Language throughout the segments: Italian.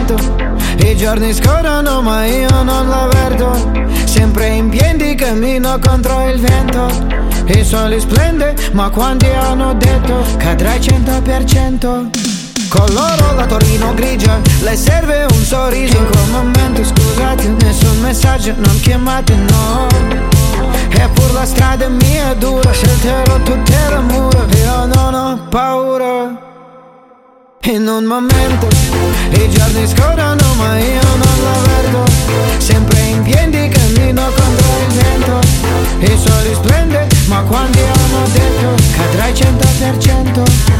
momento. I giorni scorrono ma io non l'avverto. Sempre in piedi cammino contro il vento. Il sole splende ma quanti hanno detto cadrai 100%. Con loro la Torino grigia, le serve un sorriso. In quel momento scusate, nessun messaggio, non chiamate no. Eppur la strada è mia dura, scelterò tutte le mura. Io non ho paura. In un momento i giorni scorrono ma io non l'avverto. Sempre in piedi cammino contro il vento. Il sole splende ma quanti hanno detto cadrai 100%.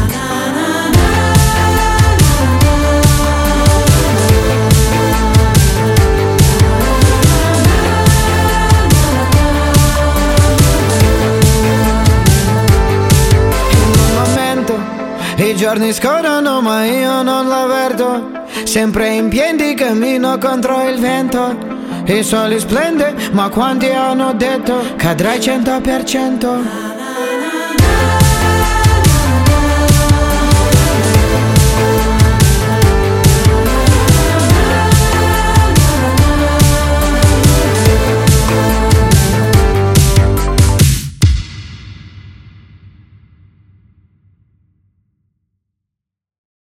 I giorni scorrono ma io non l'avverto. Sempre in piedi cammino contro il vento. Il sole splende ma quanti hanno detto cadrai 100%.